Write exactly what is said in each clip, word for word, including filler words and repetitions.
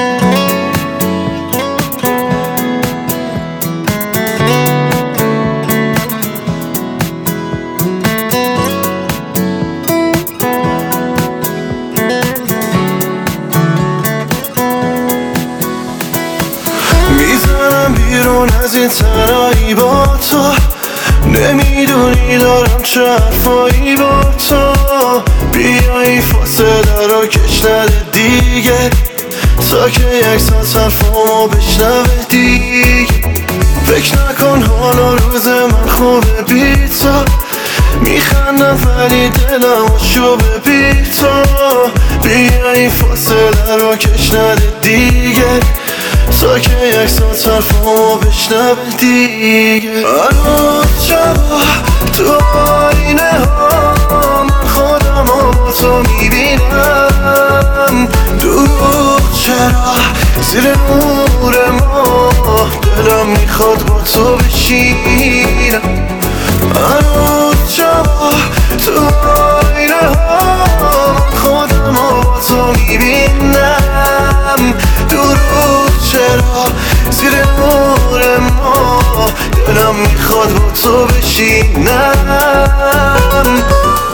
میزنم بیرون از این تنهایی با تو، نمیدونی دارم چه حرفایی با تو. بیا این فاصله رو کش نده دیگه، تا که یک ساعت حرفامو بشنوه دیگه. فکر نکن حال و روز من خوبه بی تو، میخندم ولی دلم شوبه بی تو. بیا این فاصله رو کش نده دیگه، تا که یک ساعت حرفامو بشنوه دیگه. هنوز شبا تو آینه ها من خودم با تو میبینم. دروغ چرا زیر نور ما، دلم میخواد با تو بشینم. هنوز شبا تو آینه ها من خودم با تو میبینم. دروغ چرا زیر نور ما، دلم میخواد با تو بشینم.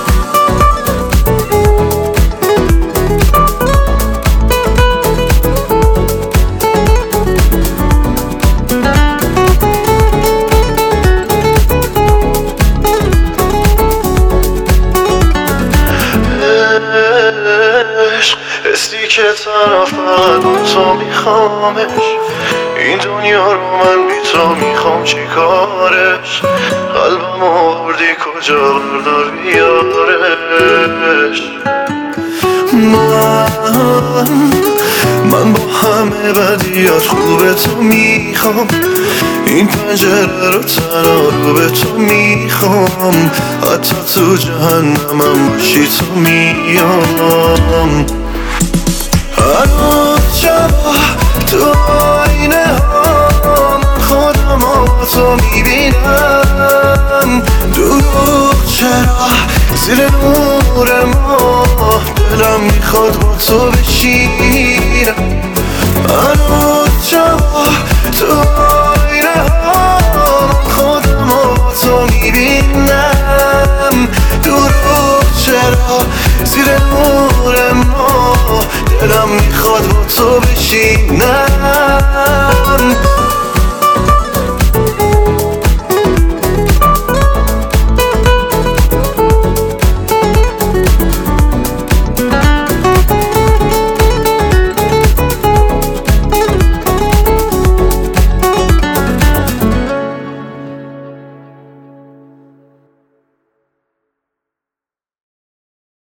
حسی که تنها فقط با تو میخوامش، این دنیا رو من بی تو میخوام چی کارش. قلبم آوردی کجا بردار بیارش. من من با همه بدیات خوبه تو میخوام، این پنجره رو تنها رو به تو میخوام. حتی تو جهنمم باشی تو میام. هنوز شبا تو آینه ها من خودم با تو میبینم. دروغ چرا زیر نور ما، دلم میخواد با تو بشینم. هنوز شبا تو آینه ها من خودم با تو میبینم. دروغ چرا زیر نور ما، دلم میخواد با تو بشینم.